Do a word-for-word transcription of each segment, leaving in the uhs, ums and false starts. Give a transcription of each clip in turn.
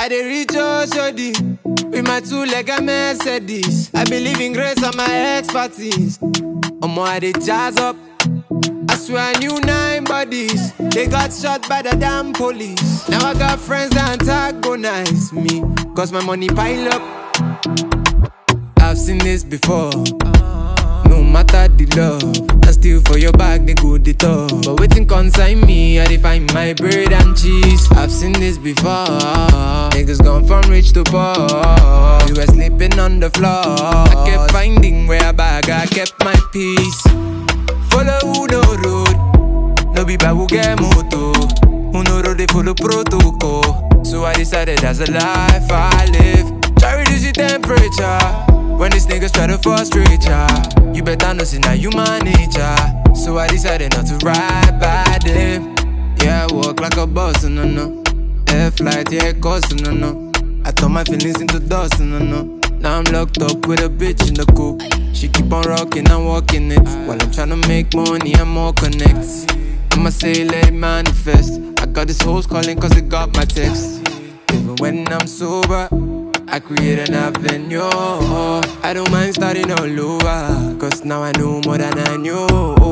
I dey reach out shorty with my two-legged Mercedes. I believe in grace and my expertise. Omo, I dey jazz up. I swear I knew nine bodies. They got shot by the damn police. Now I got friends that antagonize me, cause my money pile up. I've seen this before. No matter the love, I steal for your bag, they go the top. But waiting consign me, I define my bread and cheese. I've seen this before. Niggas gone from rich to poor. You were sleeping on the floor. I kept finding where I bag, I kept my peace. Follow who no road, no be bad who get moto. Who no road they follow protocol. So I decided that's a life I live. Try reduce your temperature when these niggas try to frustrate ya. You better know see now you my nature. So I decided not to ride by them. Yeah, I walk like a boss, no no. Air flight, yeah, it costs, no no. I turn my feelings into dust, no no. Now I'm locked up with a bitch in the coupe. She keep on rocking and walking it. While I'm tryna make money and more connects. I'ma say let it manifest. I got these hoes calling cause they got my text. Even when I'm sober, I create an avenue. I don't mind starting all over, cause now I know more than I knew.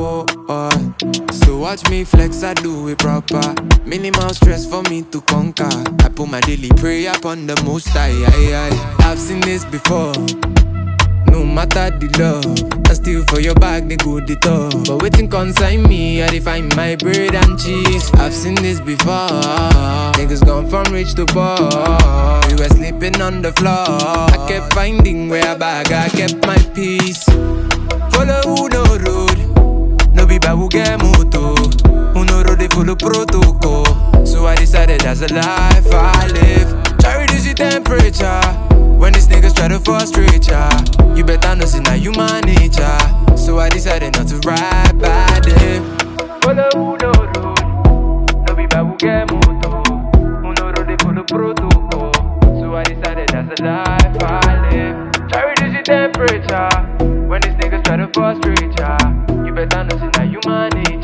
So watch me flex, I do it proper. Minimal stress for me to conquer. I put my daily prayer upon the most high. I've seen this before. No matter the love, I steal for your bag, they go the top. But waiting consign me, I define my bread and cheese. I've seen this before. Niggas gone from rich to poor. We were sleeping on the floor. I kept finding where I bag, I kept my peace. Follow who no road, no be bad who get moto. Who no road they follow protocol. So I decided that's a life I live. Try reduce your temperature when these niggas try to frustrate ya. You better know see now you my nature. So I decided not to ride by them. Follow who no road, no be bad who get moto. Who no road they follow protocol. So I decided that's a life I live. Try reduce your temperature when these niggas try to frustrate ya. You better know see now you my nature.